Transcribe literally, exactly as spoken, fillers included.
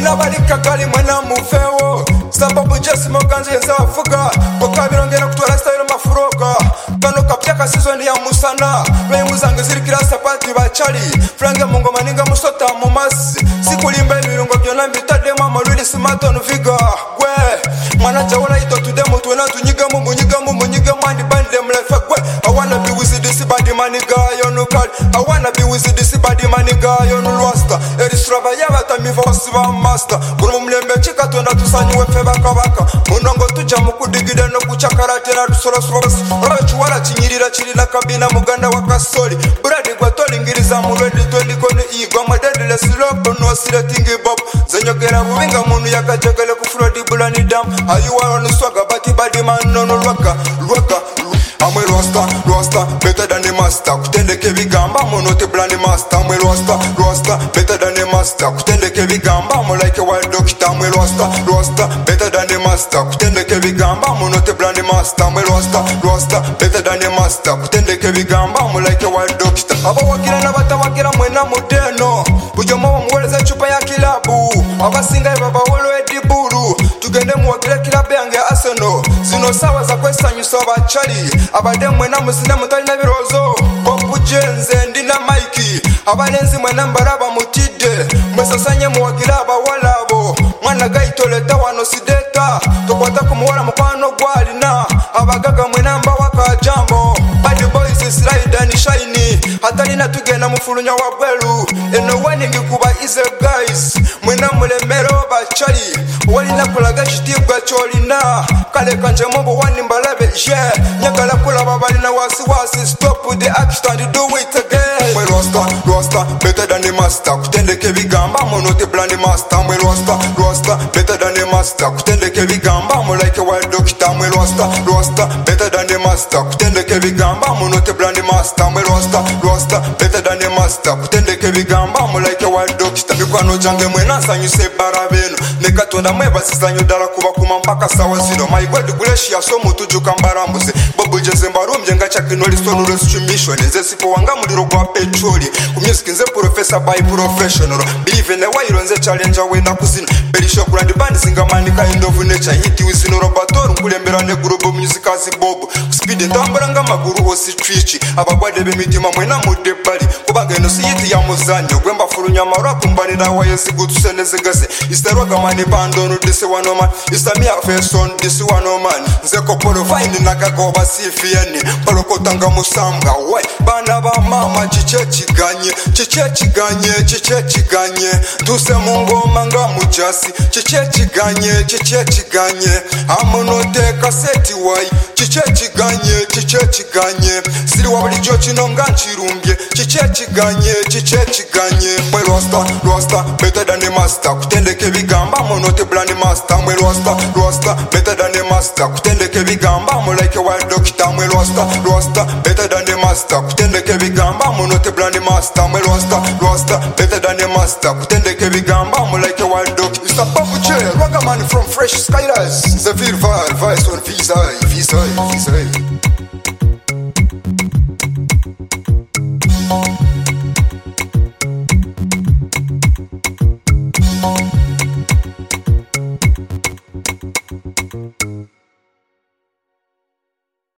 Munabalika kali mwena mufewo sababu jesi moganze nzafuga Kokabirongera kutwala style mafuroka Kano kapya kasizoni ya musana Lwe muzange zirikira sapati bachali Frange mungo maninga musota mumasi Sikulimba ibirungo byona mbitade mama luli simaton viga Gwe Mwana jawona ito tude mutu wena tunyiga mu munyiga mu munyiga mandi bandi dem life gwe I wanna be with this body money guy on call I wanna be with this body money guy on Rasta Erisrava yabata miva master Guru mlembe chika tuenda tusanyiwe feba kabaka Munongo tuja mukudigide no kuchakarate na tusora sura Rachuwala chinyirira chirila kabina muganda wakasoli Brady kwa toli ngiriza muredi twendi kone igwa Madedile silopo no sile tingi bob Zenyogera buwinga munu yaka jagale kufurodi bulani dam Ayuwa onu swaga bati badi man nono lwaka Lwaka Amwe Rasta, Rasta, better than the master Kutendeke vigamba, monote blandi master Amwe Rasta, Rasta, better than the master Kutendeke vigamba, mo like a wild doctor Amwe Rasta, Rasta, better than the master Kutendeke vigamba, monote blandi master Amwe Rasta, Rasta, better than the master Kutendeke vigamba, mo like a wild doctor Aba wakira na bata wakira mwena mudeno Bujomo wa mweleza chupa ya kilabu Aba singa baba wolo ediburu Tugende mwakira kilabu yange Arsenal Zino sawa za kwesa nyuso bachali Abade mwena musina mutali na birozo Bobu jenze ndina maiki Abanenzi mwena mbaraba mutide Mwesasanye mwakila abawalabo Mwana gaitoleta wano sideta Tobota kumuwala mkwano gwalina Abagaga mwena mba waka jambo Bad boys is ride and shiny Hatali na tugena mufulunya wabwelu Eno winning kuba easy guys Mwena mulemero bachali Walina kulaga chitibwa cholina Kale kanje mobo wani mbalabe yeah Nyagala kula babali na wasi wasi Stop with the action and do it again Mwe Rasta, Rasta, better than the master Kutendeke vigamba, monote blandi master Mwe Rasta, Rasta, better than the master Kutendeke vigamba, mo like a wild doctor Mwe Rasta, Rasta, better than the master Kutendeke vigamba, monote blandi master Mwe Rasta, Rasta, better than the master Kutendeke vigamba, mo like a wild doctor Mikwano jange mwena sanyuse barabeno Nekatonda mweba sisanyo dala kuba kuma mpaka sawa zino Maigwedi guleshi ya somu tujuka mbarambuze Bobu jeze mbarumbye nga chakinoli sonuro sichumisho Neze sipo wanga muliro kwa petroli Kumyusiki nze professor by professional Believe in a wire nze challenger wenda kuzino Berisho kurandi bandi zinga mani kind of nature Hiti wizino robatoru mkulembera ne gurubo muzikazi bobu Kuspeed ntambara maguru hosi trichi Abagwade bemitima mwena mude bali Kubanga eno siyiti ya muzanyo Gwemba furu nyamara kumbani na waye sigutu seneze gase Istaroga mani bandonu disi wanoman Istamia feson disi wanoman Nze kopolo faini nagagoba sifiyeni Paloko tanga musanga Wai bana ba mama chiche chiganye Chiche chiganye, chiche chiganye Tuse mungoma nga mujasi Chiche chiganye, chiche chiganye Amonote kaseti wai Chiche chiganye, chiche chiganye Siri wabali jochi nonga nchirumbye Chiche chiganye, chiche chiganye Mwe Rasta, Rasta, better than the master Kutendeke vigamba, monote blandi master Mwe Rasta, Rasta, better than the master Kutendeke vigamba, mo like a wild doctor Mwe Rasta, Rasta, better than the master Kutendeke vigamba, monote blandi master Mwe Rasta, Rasta, better than the master Kutendeke vigamba